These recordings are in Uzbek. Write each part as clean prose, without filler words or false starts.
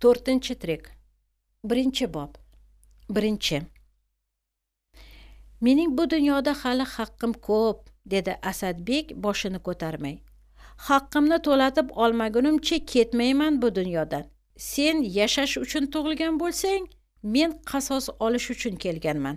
To'rtinchi trek. Birinchi bob. Birinchi. Mening bu dunyoda hali haqqim ko'p, dedi Asadbek boshini ko'tarmay. Haqqimni to'latib olmagunimcha ketmayman bu dunyodan. Sen yashash uchun tug'ilgan bo'lsang, men qasos olish uchun kelganman.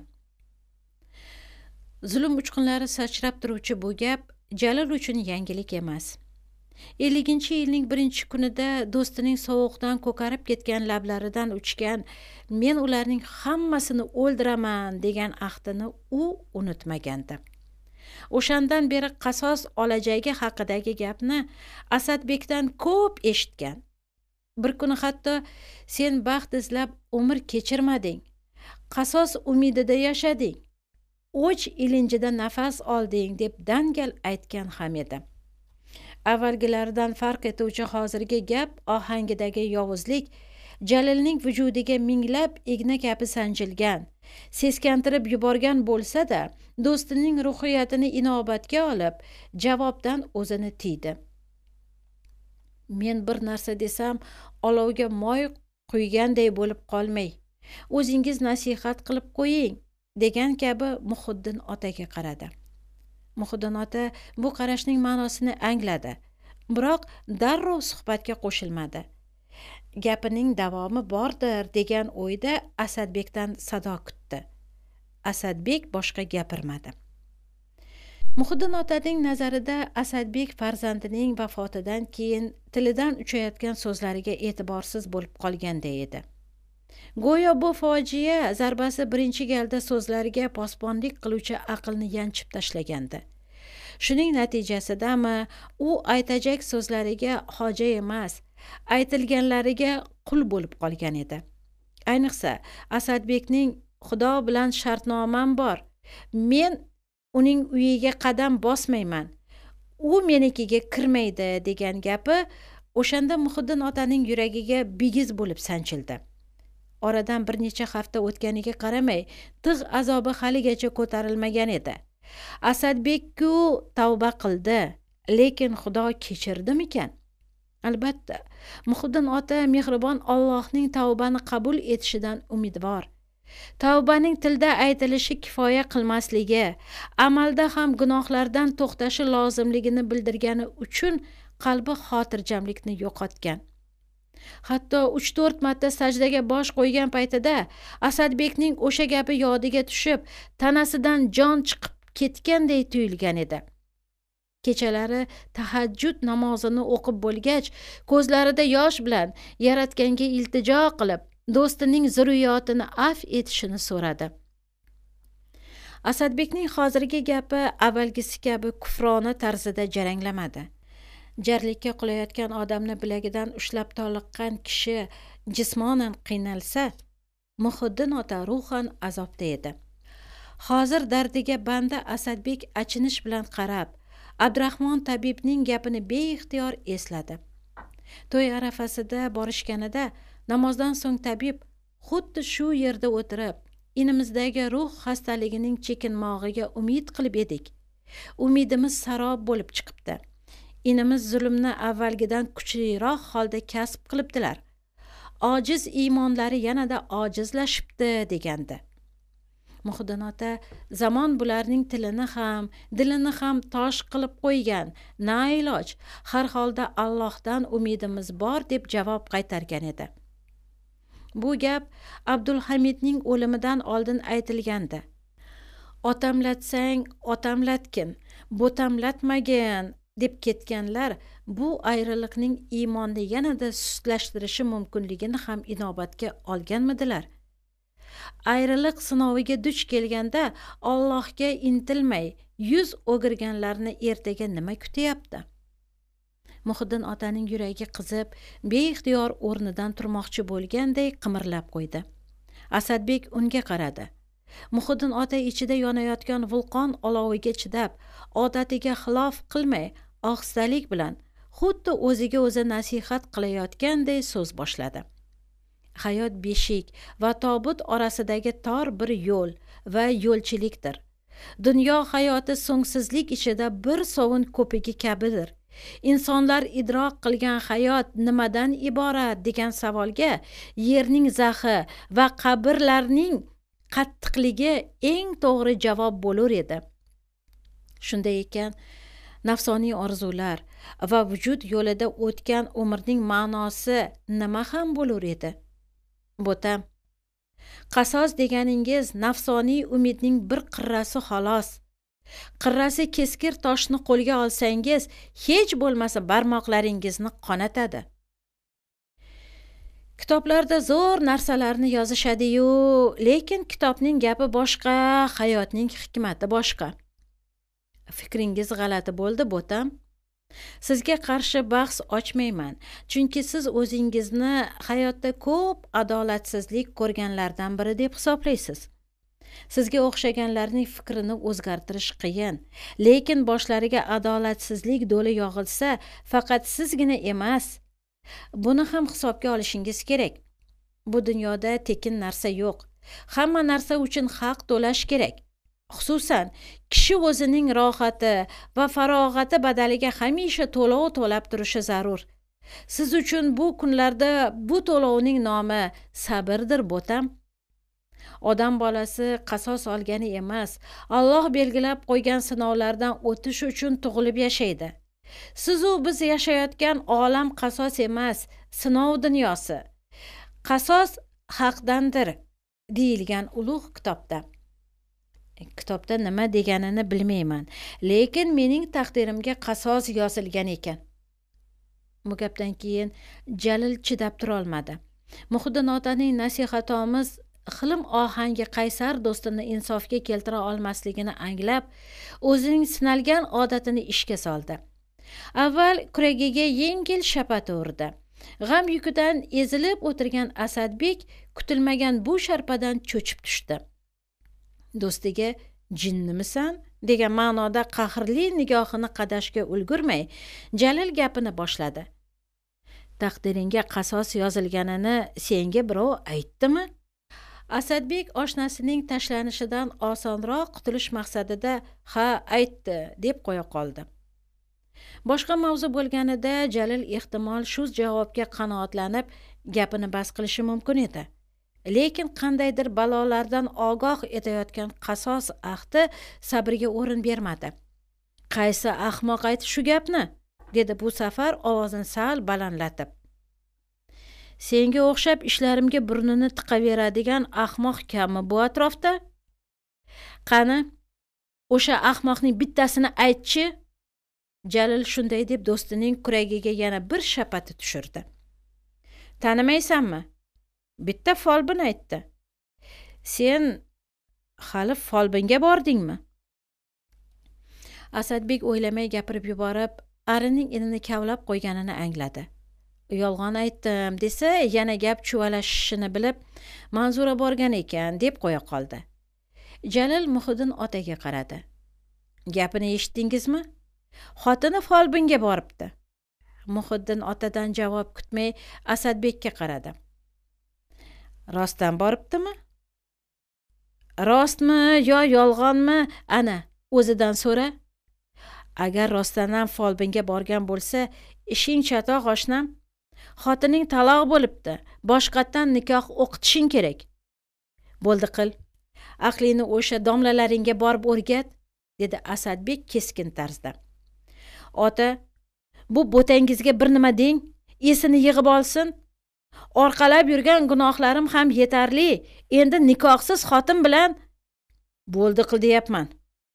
Zulm uchqunlari sachrab turuvchi bu gap Jalil uchun yangilik emas. 50-yilning birinchi kunida do'stining sovuqdan ko'karib ketgan lablaridan uchgan men ularning hammasini o'ldiraman degan ahdini u unutmagandi. O'shandan beri qasos olajagi haqidagi gapni Asadbekdan ko'p eshitgan. Bir kuni hatto sen baxt izlab umr kechirmading, qasos umidida yashading, o'ch ilinjida nafas olding deb dangal aytgan ham edi. Avvalgilaridan farq etuvchi hozirgi gap ohangidagi yovuzlik Jalilning vujudiga minglab igna kabi sanjilgan, seskantirib yuborgan bo'lsa-da, do'stining ruhiyatini inobatga olib, javobdan o'zini tiydi. Men bir narsa desam, olovga moy quyganday bo'lib qolmay, o'zingiz nasihat qilib qo'ying, degan kabi Muhiddin otaga qaradi. Muhiddin ota bu qarashning ma'nosini angladi, biroq darrov suhbatga qo'shilmadi. Gapining davomi bordir degan o'yda Asadbekdan sado kutdi. Asadbek boshqa gapirmadi. Muhiddin otaning nazarida Asadbek farzandining vafotidan keyin tilidan uchayotgan so'zlariga e'tiborsiz bo'lib qolganday edi. Go'yo bu fojia zarbasi birinchi galda so'zlariga posbonlik qiluvchi aqlni yanchib tashlagandi. Shuning natijasidami u aytajak so'zlariga hoja emas, aytilganlariga qul bo'lib qolgan edi. Ayniqsa Asadbekning Xudo bilan shartnomam bor, men uning uyiga qadam bosmayman, u menikiga kirmaydi degan gapi o'shanda Muhiddin otaning yuragiga bigiz bo'lib sanchildi. Oradan bir necha hafta o'tganiga qaramay, tig' azobi haligacha ko'tarilmagan edi. Asadbek-ku tavba qildi, lekin Xudo kechirdimikan? Albatta, Muhiddin ota mehribon Allohning tavbani qabul etishidan umidvor. Tavbaning tilda aytilishi kifoya qilmasligi, amalda ham gunohlardan to'xtashi lozimligini bildirgani uchun qalbi xotirjamlikni yo'qotgan. Hatto 3-4 marta sajdaga bosh qo'ygan paytida Asadbekning o'sha gapi yodiga tushib, tanasidan jon chiqib ketganday tuyulgan edi. Kechalari tahajjud namozini o'qib bo'lgach, ko'zlarida yosh bilan Yaratganga iltijo qilib, do'stining zurriyotini afv etishini so'radi. Asadbekning hozirgi gapi avvalgisi kabi kufrona tarzida jaranglamadi. Jarlikka qulayotgan odamni bilagidan ushlab toliqqan kishi jismonan qiynalsa, Muhiddin ota ruhan azobda edi. Hozir dardiga banda Asadbek achinish bilan qarab, Abdurahmon tabibning gapini beixtiyor esladi. To'y arafasida borishganida namozdan so'ng tabib xuddi shu yerda o'tirib, inimizdagi ruh xastaligining chekinmog'iga umid qilib edik. Umidimiz sarob bo'lib chiqibdi. Inimiz zulmni avvalgidan kuchliroq holda kasb qilibdilar. Ojiz iymonlari yanada ojizlashibdi degandi. Muhiddin ota zamon bularning tilini ham, dilini ham tosh qilib qo'ygan. Na iloj, har holda Allohdan umidimiz bor deb javob qaytargan edi. Bu gap Abdulhamidning o'limidan oldin aytilgandi. Otamlatsang, otamlatgin, bo'tamlatmagin deb ketganlar bu ayriliqning iymonni yanada sustlashtirishi mumkinligini ham inobatga olganmidilar? Ayriliq sinoviga duch kelganda Allohga intilmay, yuz o'girganlarni ertaga nima kutyapti? Muhiddin otaning yuragi qizib, beixtiyor o'rnidan turmoqchi bo'lganday qimirlab qo'ydi. Asadbek unga qaradi. Muhiddin ota ichida yonayotgan vulqon oloviga chidab, odatiga xilof qilmay, ohistalik bilan, xuddi o'ziga o'zi nasihat qilayotganday so'z boshladi. Hayot beshik va tobut orasidagi tor bir yo'l va yo'lchilikdir. Dunyo hayoti so'ngsizlik ichida bir sovun ko'pigi kabidir. Insonlar idrok qilgan hayot nimadan iborat degan savolga yerning zahi va qabrlarning qattiqligi eng to'g'ri javob bo'lar edi. Shunday ekan, nafsoniy orzular va vujud yo'lida o'tgan umrning ma'nosi nima ham bo'lar edi? Bo'tam, qasos deganingiz nafsoniy umidning bir qirrasi xolos. Qirrasi keskir toshni qo'lga olsangiz, hech bo'lmasa barmoqlaringizni qonatadi. Kitoblarda zo'r narsalarni yozishadi-yu, lekin kitobning gapi boshqa, hayotning hikmati boshqa. Fikringiz g'alati bo'ldi, bo'tam. Sizga qarshi bahs ochmayman, chunki siz o'zingizni hayotda ko'p adolatsizlik ko'rganlardan biri deb hisoblaysiz. Sizga o'xshaganlarning fikrini o'zgartirish qiyin, lekin boshlariga adolatsizlik do'li yog'ilsa, faqat sizgina emas, buni ham hisobga olishingiz kerak. Bu dunyoda tekin narsa yo'q. Hamma narsa uchun haq to'lash kerak. Xususan, kishi o'zining rohati va farog'ati badaliga hamisha to'lov to'lab turishi zarur. Siz uchun bu kunlarda bu to'lovning nomi sabrdir, bo'tam. Odam bolasi qasos olgani emas, Alloh belgilab qo'ygan sinovlardan o'tish uchun tug'ilib yashaydi. Siz u biz yashayotgan olam qasos emas, sinov dunyosi. Qasos haqdandir deyilgan ulug' kitobda. Kitobda nima deganini bilmayman, lekin mening taqdirimga qasos yozilgan ekan. Bu gapdan keyin Jalil chidab tura olmadi. Muhiddin otaning nasihatomuz xilim ohangi qaysar do'stini insofga keltira olmasligini anglab, o'zining sinalgan odatini ishga soldi. Avval kuragiga yengil shapat urdi. G'am yukidan ezilib o'tirgan Asadbek kutilmagan bu sharpadan cho'chib tushdi. Do'stiga jinnimisan degan ma'noda qahrli nigohini qadashga ulgurmay, Jalil gapini boshladi. Taqdiringga qasos yozilganini senga birov aytdimi? Asadbek oshnasining tashlanishidan osonroq qutulish maqsadida ha aytdi deb qo'ya qoldi. Boshqa mavzu bo'lganida Jalil ehtimol shu javobga qanoatlanib gapini bas qilishi mumkin edi. Lekin qandaydir balolardan ogoh etayotgan qasos ahdi sabriga o'rin bermadi. Qaysi ahmoq aytdi shu gapni? Dedi bu safar ovozini sal balandlatib. Senga o'xshab ishlarimga burnini tiqaveradigan ahmoq kammi bu atrofda? Qani, o'sha ahmoqning bittasini aytchi. Jalil shunday deb do'stining kuragiga yana bir shapati tushirdi. Tanimaysanmi? Bitta folbin aytdi. Sen hali folbinga bordingmi? Asadbek o'ylamay gapirib yuborib, arining inini kavlab qo'yganini angladi. Yolg'on aytdim desa, yana gap chuvalashishini bilib, Manzura borgan ekan deb qo'ya qoldi. Jalil Muhiddin otaga qaradi. Gapini eshitdingizmi? Xotini folbinga boribdi. Muhiddin otadan javob kutmay Asadbekka qaradi. Rostdan boribdimi? Rostmi yo yolg'onmi? Ana, o'zidan so'ra. Agar rostdan ham folbinga borgan bo'lsa, ishing chatoq oshnam. Xotining taloq bo'libdi. Boshqatdan nikoh o'qitishing kerak. Bo'ldi qil. Aqlingni o'sha domlalaringga borib o'rgat, dedi Asadbek keskin tarzda. Ota, bu bo'tangizga bir nima deng, esini yig'ib olsin. Orqalab yurgan gunohlarim ham yetarli. Endi nikohsiz xotin bilan bo'ldi qil deyapman.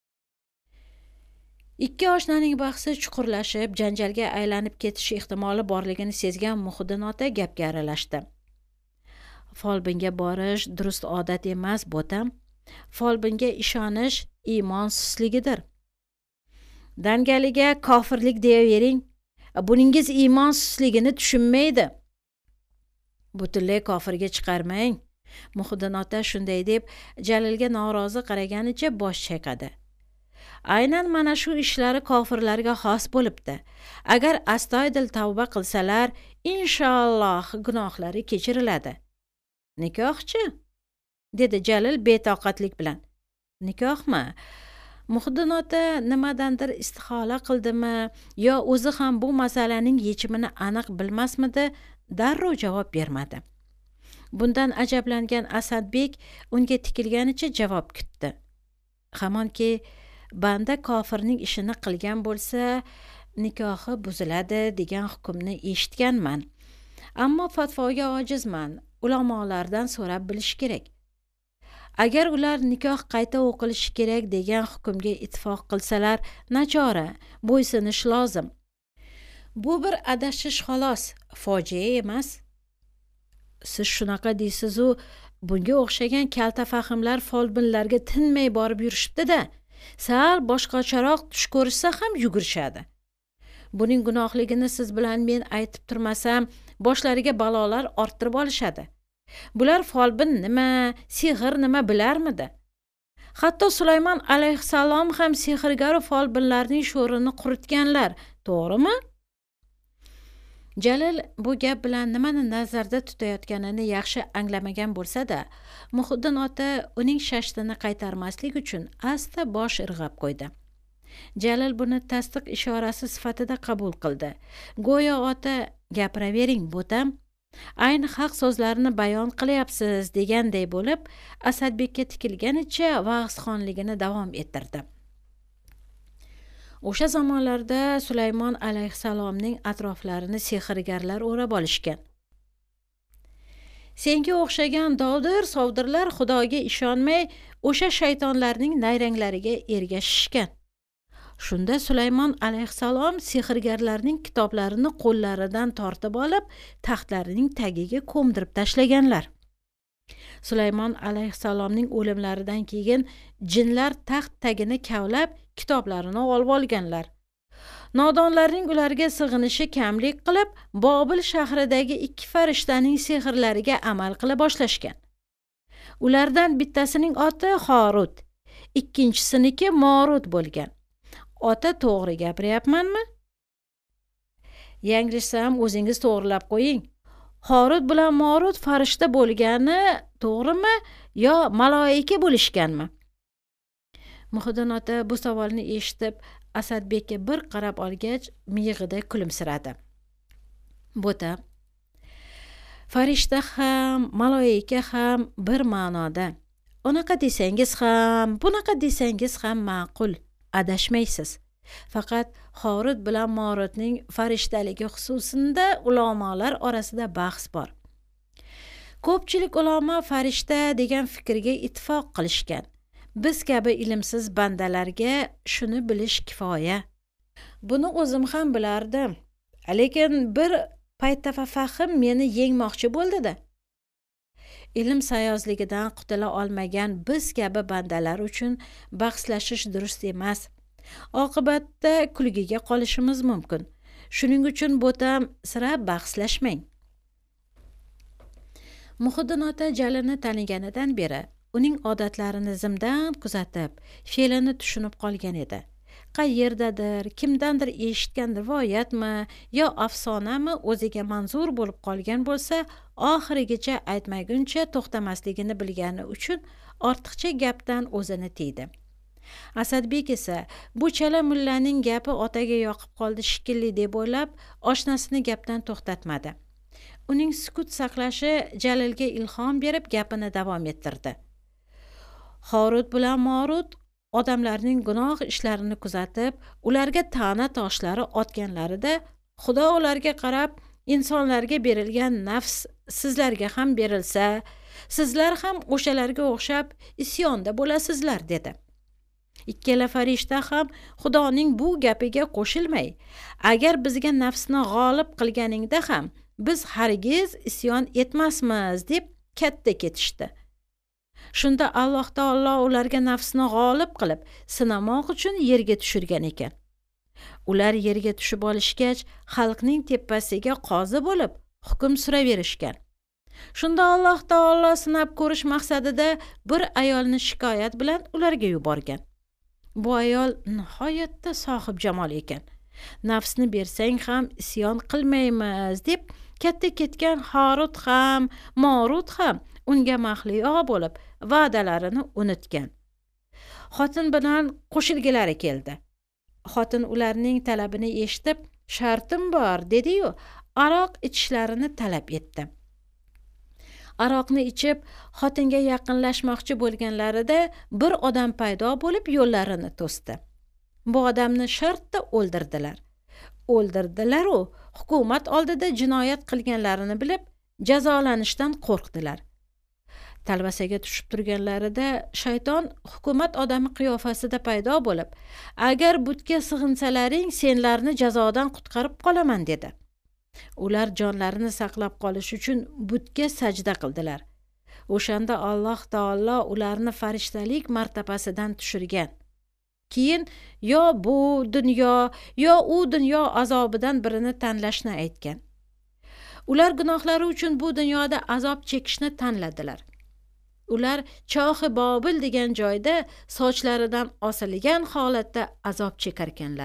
Ikki oshnaning bahsi chuqurlashib, janjalga aylanib ketish ehtimoli borligini sezgan Muhiddin ota gapga aralashdi. Folbinga borish durust odat emas, bo'tam. Folbinga ishonish iymon susligidir. Dangaliga kofirlik deyavering. Buningiz iymon susligini tushunmaydi. Butunlay kofirga chiqarmang. Muhiddin ota shunday deb Jalilga norozi qaraganicha bosh chayqadi. Aynan mana shu ishlari kofirlarga xos bo'libdi. Agar astoydil tavba qilsalar, inshaalloh gunohlari kechiriladi. Nikohchi? Dedi Jalil betoqatlik bilan. Nikohmi? Muhiddin ota nimadandir istihola qildimi yo o'zi ham bu masalaning yechimini aniq bilmasmidi, darrov javob bermadi. Bundan ajablangan Asadbek unga tikilganicha javob kutdi. Hamonki banda kofirning ishini qilgan bo'lsa, nikohi buziladi degan hukmni eshitganman. Ammo fatvoga ojizman. Ulamolardan so'rab bilish kerak. Agar ular nikoh qayta o'qilishi kerak degan hukmga ittifoq qilsalar, nachora, bo'ysunish lozim. Bu bir adashish xolos, fojia emas. Siz shunaqa deysiz-u, bunga o'xshagan kalta fahmlar folbinlarga tinmay borib yurishibdi-da. Sal boshqacharoq tush ko'rishsa ham yugurishadi. Buning gunohligini siz bilan men aytib turmasam, boshlariga balolar orttirib olishadi. Bular folbin nima, sehr nima bilarmidi? Hatto Sulaymon alayhissalom ham sehrgar va folbinlarning sho'rini quritganlar, to'g'rimi? Jalil bu gap bilan nimani nazarda tutayotganini yaxshi anglamagan bo'lsa-da, Muhiddin ota uning shashtini qaytarmaslik uchun asta bosh irg'ab qo'ydi. Jalil buni tasdiq ishorasi sifatida qabul qildi. Go'yo ota, gapiravering bo'tam, ayni haq so'zlarni bayon qilyapsiz deganday bo'lib, Asadbekka tikilganicha va'zxonligini davom ettirdi. O'sha zamonlarda Sulaymon alayhissalomning atroflarini sehrgarlar o'rab olishgan. Senga o'xshagan dovdir sovdirlar Xudoga ishonmay, o'sha shaytonlarning nayranglariga ergashishgan. Shunda Sulaymon alayhissalom sehrgarlarning kitoblarini qo'llaridan tortib olib, taxtlarining tagiga ko'mdirib tashlaganlar. Sulaymon alayhissalomning o'limlaridan keyin jinlar taxt tagini kavlab, kitoblarini olib olganlar. Nodonlarning ularga sig'inishi kamlik qilib, Bobil shahridagi ikki farishtaning sehrlariga amal qila boshlashgan. Ulardan bittasining oti Horut, ikkinchisiniki Morut bo'lgan. Ota, to'g'ri gapiryapmanmi? Yanglishsam o'zingiz to'g'rilab qo'ying. Horut bilan Morut farishta bo'lgani to'g'rimi yo maloika bo'lishganmi? Muhiddin ota bu savolni eshitib, Asadbekka bir qarab olgach, miyig'ida kulimsiradi. Bo'ta, farishta ham, maloika ham bir ma'noda. Unaqa desangiz ham, bunaqa desangiz ham ma'qul. Adashmaysiz. Faqat Horut bilan Morutning farishtaligi xususida ulamolar orasida bahs bor. Ko'pchilik ulamo farishta degan fikrga ittifoq qilishgan. Biz kabi ilmsiz bandalarga shuni bilish kifoya. Buni o'zim ham bilardim. Lekin bir paytda fahm meni yengmoqchi bo'ldi-da. Ilm sayozligidan qutula olmagan biz kabi bandalar uchun bahslashish durust emas. Oqibatda kulgiga qolishimiz mumkin. Shuning uchun bo'tam, sira bahslashmang. Muhiddin ota Jalilni taniganidan beri uning odatlarini zimdan kuzatib, fe'lini tushunib qolgan edi. Qayerdadir, kimdandir eshitgan rivoyatmi yo afsonami o'ziga manzur bo'lib qolgan bo'lsa, oxirigacha aytmaguncha to'xtamasligini bilgani uchun ortiqcha gapdan o'zini tiydi. Asadbek esa bu chala mullaning gapi otaga yoqib qoldi shekilli deb o'ylab, oshnasini gapdan to'xtatmadi. Uning sukut saqlashi Jalilga ilhom berib gapini davom ettirdi. Horut bilan Morut odamlarning gunoh ishlarini kuzatib, ularga ta'na toshlari otganlarida Xudo ularga qarab, insonlarga berilgan nafs sizlarga ham berilsa, sizlar ham o'shalarga o'xshab isyonda bo'lasizlar dedi. Ikkala farishta ham Xudoning bu gapiga qo'shilmay, agar bizga nafsni g'olib qilganingda ham biz hargiz isyon etmasmiz deb katta ketishdi. Shunda Alloh taolo ularga nafsni g'olib qilib, sinamoq uchun yerga tushirgan ekan. Ular yerga tushib olishgach, xalqning tepasiga qozi bo'lib, hukm suraverishgan. Shunda Alloh taolo sinab ko'rish maqsadida bir ayolni shikoyat bilan ularga yuborgan. Bu ayol nihoyatda sohib jamol ekan. Nafsni bersang ham isyon qilmaymiz deb katta ketgan Horut ham, Morut ham unga mahliyo bo'lib, va'dalarini unutgan. xotin bilan qo'shilgilari keldi. Xotin ularning talabini eshitib, "Shartim bor", dedi-yu, aroq ichishlarini talab etdi. Aroqni ichib, xotinga yaqinlashmoqchi bo'lganlarida bir odam paydo bo'lib yo'llarini to'sdi. Bu odamni shartta o'ldirdilar. O'ldirdilar-u, hukumat oldida jinoyat qilganlarini bilib, jazolanishdan qo'rqdilar. Talvasaga tushib turganlarida shayton hukumat odami qiyofasida paydo bo'lib, "Agar butga sig'insalaring, senlarni jazodan qutqarib qolaman", dedi. Ular jonlarini saqlab qolish uchun butga sajda qildilar. O'shanda Alloh taolo ularni farishtalik martabasidan tushirgan. Keyin yo bu dunyo, yo u dunyo azobidan birini tanlashni aytgan. Ular gunohlari uchun bu dunyoda azob chekishni tanladilar. Ular Chohi Bobil degan joyda sochlaridan osilgan holatda azob chekarkanlar.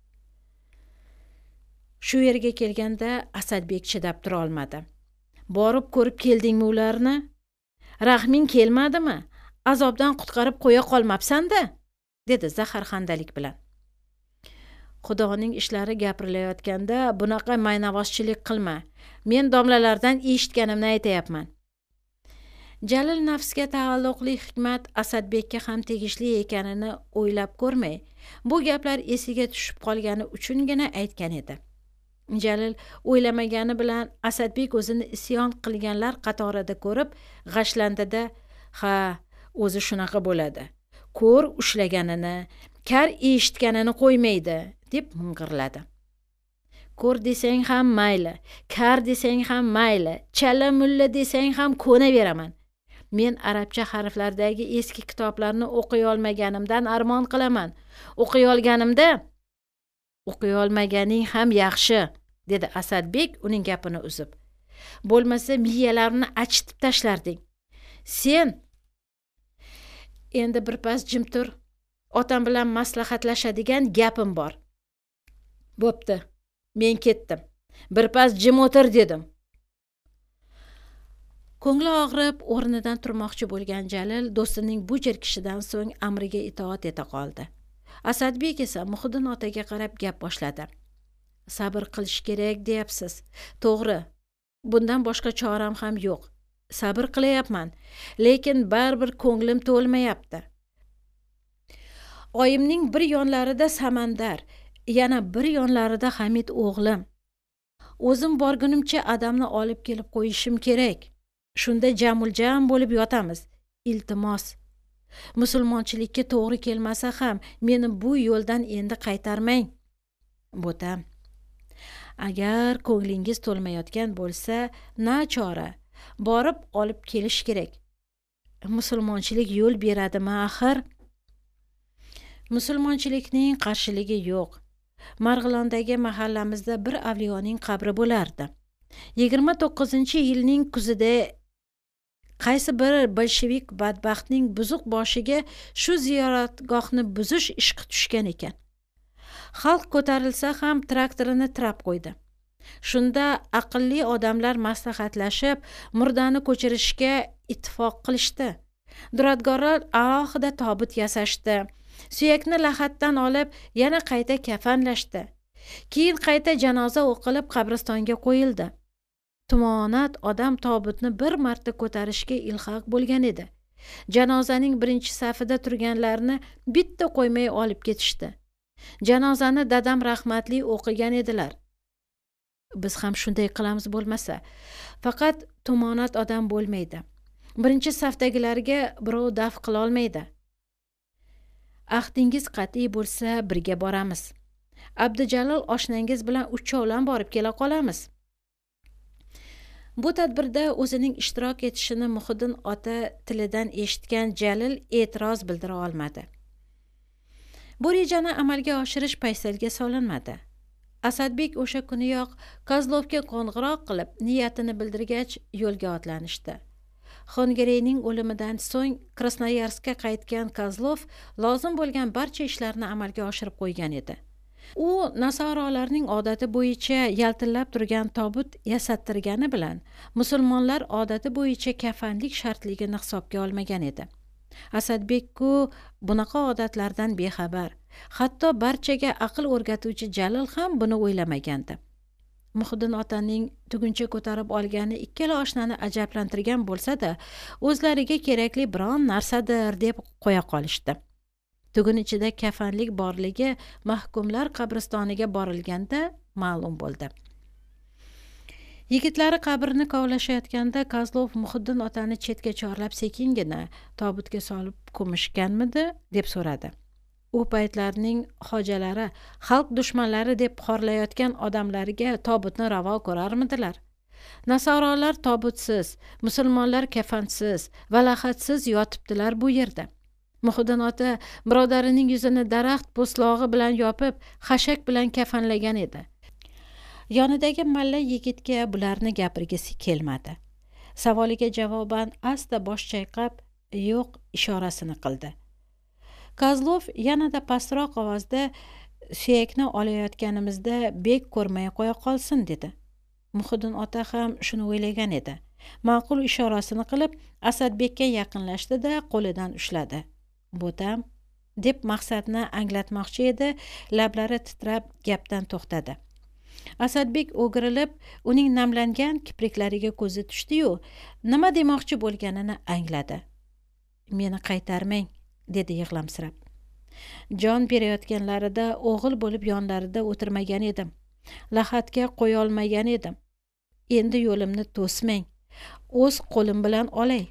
Shu yerga kelganda Asadbek chidab tura olmadi. "Borib ko'rib keldingmi ularni? Rahming kelmadimi? Azobdan qutqarib qo'ya qolmabsan-da", dedi zaharxandalik bilan. "Xudoning ishlari gapirilayotganda bunaqa maynavozchilik qilma. Men domlalardan eshitganimni aytayapman." Jalil nafsga taalluqli hikmat Asadbekka ham tegishli ekanini o'ylab ko'rmay, bu gaplar esiga tushib qolgani uchungina aytgan edi. Jalil o'ylamagani bilan Asadbek o'zini isyon qilganlar qatorida ko'rib g'ashlandida, "Ha, o'zi shunaqa bo'ladi. Ko'r ushlaganini, kar eshitganini qo'ymaydi", deb ming'irladi. "Ko'r desang ham mayli, kar desang ham mayli, chala mulla desang ham ko'naveraman. Men arabcha harflardagi eski kitoblarni o'qiy olmaganimdan armon qilaman. O'qiy olganimda, o'qiy olmaganing ham yaxshi", dedi Asadbek uning gapini uzib. "Bo'lmasa miyalarini achitib tashlarding. Sen endi birpas jim tur. Otam bilan maslahatlashadigan gapim bor." "Bo'pti, men ketdim. Birpas jim o'tir", dedim. Ko'ngli og'rib, o'rnidan turmoqchi bo'lgan Jalil do'stining bu jerkishidan so'ng amriga itoat eta qoldi. Asadbek esa Muhiddin otaga qarab gap boshladi. "Sabr qilish kerak deyapsiz. To'g'ri. Bundan boshqa choram ham yo'q. Sabr qilyapman, lekin baribir ko'nglim to'lmayapti. Oyimning bir yonlarida Samandar, yana bir yonlarida Hamid o'g'lim. O'zim borgunimcha adamni olib kelib qo'yishim kerak. Shunda jamuljam bo'lib yotamiz. Iltimos, musulmonchilikka to'g'ri kelmasa ham meni bu yo'ldan endi qaytarmang. Bo'tam. Agar ko'nglingiz to'lmayotgan bo'lsa, nachora, borib olib kelish kerak. Musulmonchilik yo'l beradimi axir?" Musulmonchilikning qarshiligi yo'q. Marg'ilondagi mahallamizda bir avliyoning qabri bo'lardi. 29-yilning kuzida qaysi bir bolshevik badbaxtning buzuq boshiga shu ziyoratgohni buzish ishqi tushgan ekan. Xalq ko'tarilsa ham traktorini tirab qo'ydi. Shunda aqlli odamlar maslahatlashib, murdani ko'chirishga ittifoq qilishdi. Duradgorlar alohida tobut yasashdi. Suyakni lahatdan olib, yana qayta kafanlashdi. Keyin qayta janoza o'qilib qabristonga qo'yildi. Tumonat odam tobutni bir marta ko'tarishga ilhaq bo'lgan edi. Janozaning birinchi safida turganlarni bitta qo'ymay olib ketishdi. Janozani dadam rahmatli o'qigan edilar. Biz ham shunday qilamiz bo'lmasa. Faqat tumonat odam bo'lmaydi. Birinchi safdagilarga birov daf qila olmaydi. Ahdingiz qat'iy bo'lsa birga boramiz. Abdujalil oshnangiz bilan uchovlan borib kela qolamiz. Bu tadbirda o'zining ishtirok etishini Muhiddin ota tilidan eshitgan Jalil e'tiroz bildira olmadi. Bu rejani amalga oshirish paysalga solinmadi. Asadbek o'sha kuniyoq Kozlovga qo'ng'iroq qilib, niyatini bildirgach yo'lga otlanishdi. Xongireyning o'limidan so'ng Krasnoyarskka qaytgan Kozlov lozim bo'lgan barcha ishlarni amalga oshirib qo'ygan edi. U nasorolarning odati bo'yicha yaltillab turgan tobut yasattirgani bilan musulmonlar odati bo'yicha kafanlik shartligini hisobga olmagan edi. Asadbek-ku bunaqa odatlardan bexabar. Hatto barchaga aql o'rgatuvchi Jalil ham buni o'ylamagandi. Muhiddin otaning tuguncha ko'tarib olgani ikkala oshnani ajablantirgan bo'lsa-da, o'zlariga kerakli biron narsadir deb qo'ya qolishdi. Tugun ichida kafanlik borligi mahkumlar qabristoniga borilganda ma'lum bo'ldi. Yigitlari qabrni kovlashayotganda Kozlov Muhiddin otani chetga chorlab sekingina tobutga solib ko'mishganmidi deb so'radi. U paytlarning hojalari xalq dushmanlari deb xorlayotgan odamlarga tobutni ravo ko'rarmidilar? Nasorolar tobutsiz, musulmonlar kafansiz va lahatsiz yotibdilar bu yerda. Muhiddin ota birodarining yuzini daraxt po'stlog'i bilan yopib, xashak bilan kafanlagan edi. Yonidagi malla yigitga bularni gapirgisi kelmadi. Savoliga javoban asta bosh chayqab, yo'q ishorasini qildi. Kozlov yanada pastroq ovozda suyakni olayotganimizda bek ko'rmay qo'ya qolsin dedi. Muhiddin ota ham shuni o'ylagan edi. Ma'qul ishorasini qilib, Asadbekka yaqinlashdi-da, qo'lidan ushladi. "Bo'tam" deb maqsadni anglatmoqchi edi, lablari titrab gapdan to'xtadi. Asadbek o'girilib, uning namlangan kipriklariga ko'zi tushdi-yu, nima demoqchi bo'lganini angladi. "Meni qaytarmang", dedi yig'lamsirab. "Jon berayotganlarida o'g'il bo'lib yonlarida o'tirmagan edim. Lahatga qo'ya olmagan edim. Endi yo'limni to'smang. O'z qo'lim bilan olay."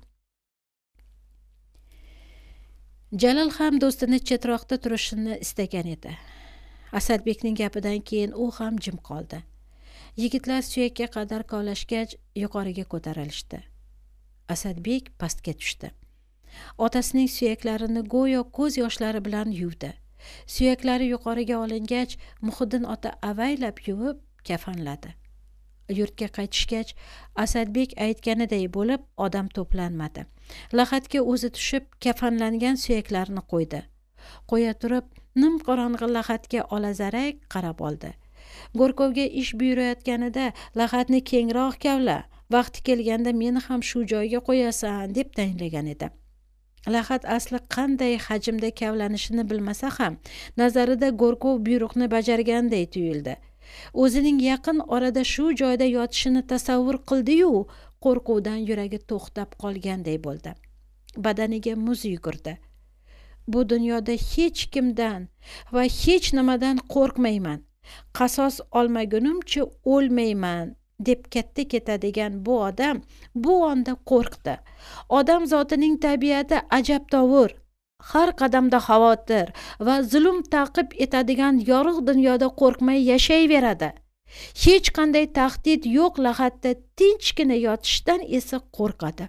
Jalil ham do'stini chetroqda turishini istagan edi. Asadbekning gapidan keyin u ham jim qoldi. Yigitlar suyakka qadar kovlashgach yuqoriga ko'tarilishdi. Asadbek pastga tushdi. Otasining suyaklarini go'yo ko'z yoshlari bilan yuvdi. Suyaklari yuqoriga olingach, Muhiddin ota avaylab yuvib kafanladi. Yurtga qaytishgach, Asadbek aytganiday bo'lib odam to'planmadi. Lahatga o'zi tushib, kafanlangan suyaklarni qo'ydi. Qo'ya turib, nimqorong'i lahatga olazarak qarab oldi. Go'rkovga ish buyurayotganida lahatni kengroq kavla, vaqti kelganda meni ham shu joyga qo'yasan deb tayinlagan edi. Lahat asli qanday hajmda kavlanishini bilmasa ham, nazarida Go'rkov buyruqni bajarganday tuyuldi. O'zining yaqin orada shu joyda yotishini tasavvur qildi-yu, qo'rquvdan yuragi to'xtab qolganday bo'ldi. Badaniga muz yugurdi. Bu dunyoda hech kimdan va hech nimadan qo'rqmayman. Qasos olmagunimcha o'lmayman deb katta ketadigan bu odam bu onda qo'rqdi. Odam zotining tabiati ajabtovur. Har qadamda xavotir va zulm ta'qib etadigan yorug' dunyoda qo'rqmay yashayveradi. Hech qanday tahdid yo'q lahatda tinchgina yotishdan esa qo'rqadi.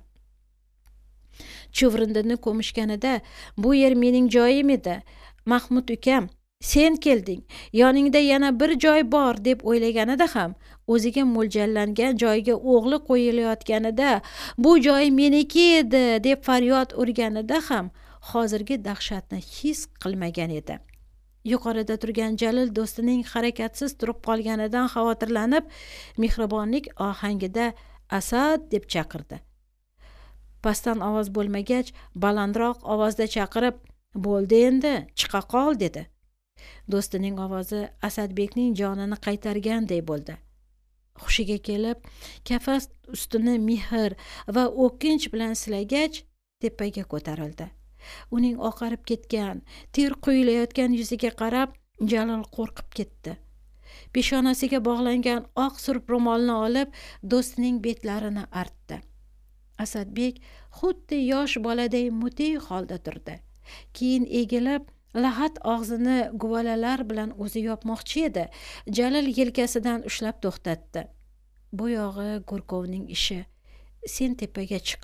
Chuvrindini ko'mishganida "Bu yer mening joyim edi. Mahmud ukam, sen kelding. Yoningda yana bir joy bor" deb o'ylaganida ham, o'ziga mo'ljallangan joyga o'g'li qo'yilayotganida "Bu joy meniki edi" deb faryod urganida ham hozirgi dahshatni his qilmagan edi. Yuqorida turgan Jalil do'stining harakatsiz turib qolganidan xavotirlanib, mehribonlik ohangida "Asad" deb chaqirdi. Pastdan ovoz bo'lmagach, balandroq ovozda chaqirib, "Bo'ldi endi, chiqa qol" dedi. Do'stining ovozi Asadbekning jonini qaytarganday bo'ldi. Hushiga kelib, kafas ustini mehr va o'kinch bilan silagach, tepaga ko'tarildi. Uning oqarib ketgan, ter quyilayotgan yuziga qarab, Jalil qo'rqib ketdi. Peshonasiga bog'langan oq surp ro'molni olib, do'stining betlarini artdi. Asadbek xuddi yosh boladay mutiy holda turdi. Keyin egilib, lahat og'zini guvalalar bilan o'zi yopmoqchi edi. Jalil yelkasidan ushlab to'xtatdi. "Bu yog'i Go'rkovning ishi. Sen tepaga chiq."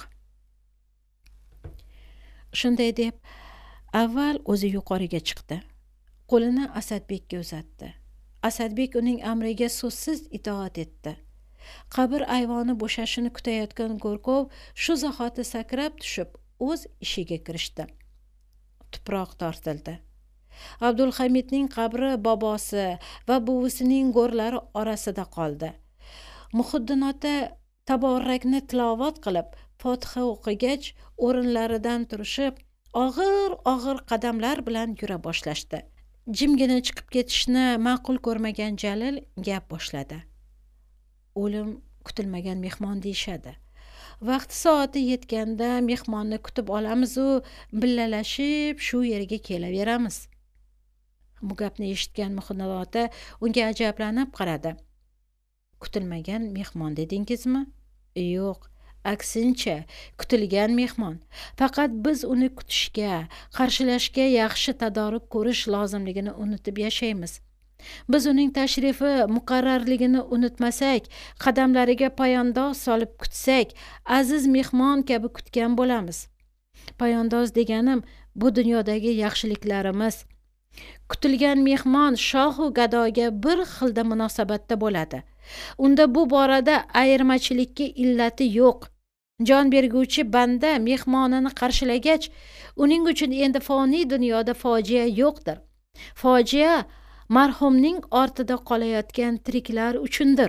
Shunday deb, avval o'zi yuqoriga chiqdi. Qo'lini Asadbekka uzatdi. Asadbek uning amriga so'zsiz itoat etdi. Qabr ayvoni bo'shashini kutayotgan Go'rkov shu zahoti sakrab tushib, o'z ishiga kirishdi. Tuproq tortildi. Abdulhamidning qabri bobosi va buvisining go'rlari orasida qoldi. Muhiddin ota taborrakni tilovat qilib, Fotiha o'qigach, o'rinlaridan turishib, og'ir qadamlar bilan yura boshlashdi. Jimgina chiqib ketishni ma'qul ko'rmagan Jalil gap boshladi. O'lim kutilmagan mehmon deyishadi. Vaqti soati yetganda mehmonni kutib olamiz u billalashib shu yerga kelaveramiz. Bu gapni eshitgan Muhidjon ota unga ajablanib qaradi. Kutilmagan mehmon dedingizmi? Yo'q, aksincha, kutilgan mehmon. Faqat biz uni kutishga, qarshilashga yaxshi tadoruk ko'rish lozimligini unutib yashaymiz. Biz uning tashrifi muqarrarligini unutmasak, qadamlariga poyandoz solib kutsak, aziz mehmon kabi kutgan bo'lamiz. Poyandoz deganim bu dunyodagi yaxshiliklarimiz. Kutilgan mehmon shohu gadoga bir xilda munosabatda bo'ladi. Unda bu borada ayirmachilikka illati yo'q. Jon berguvchi banda mehmonini qarshilagach, uning uchun endi foniy dunyoda fojia yo'qdir. Fojia marhumning ortida qolayotgan tiriklar uchundir.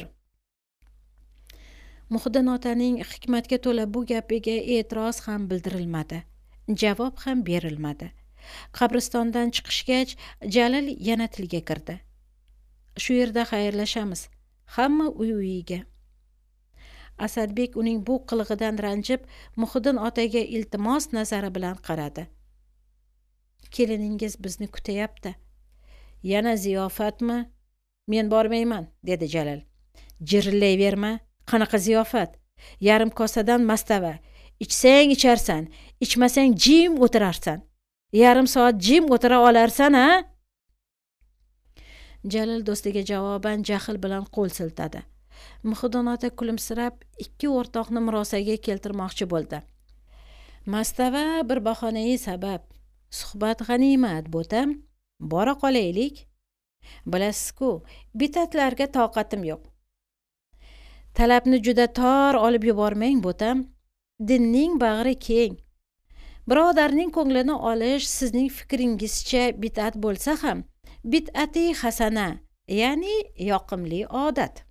Muhidjon otaning hikmatga to'la bu gapiga e'tiroz ham bildirilmadi, javob ham berilmadi. Qabristondan chiqishgach, Jalil yana tilga kirdi. Shu yerda xayrlashamiz, hamma uy-uyiga. Asadbek uning bu qilig'idan ranjib, Muhidjon otaga iltimos nazari bilan qaradi. Keliningiz bizni kutayapti. Yana ziyofatmi? Men bormayman, dedi Jalil. Jirillayverma, qanaqa ziyofat? Yarim kosadan mastava. Ichsang icharsan, ichmasang jim o'tirarsan. Yarim soat jim o'tira olarsan, ha? Jalil do'stiga javoban jahl bilan qo'l siltadi. Muhidjon ota kulimsirab ikki o'rtoqni murosaga keltirmoqchi bo'ldi. Mastava bir bahonai sabab. Suhbat g'animat, bo'tam. Bora qolaylik. Bilasiz-ku, bitatlarga toqatim yo'q. Talabni juda tor olib yubormang, bo'tam. Dinning bag'ri keng. Birodarning ko'nglini olish sizning fikringizcha bitat bo'lsa ham, bit'ati hasana, ya'ni yoqimli odat.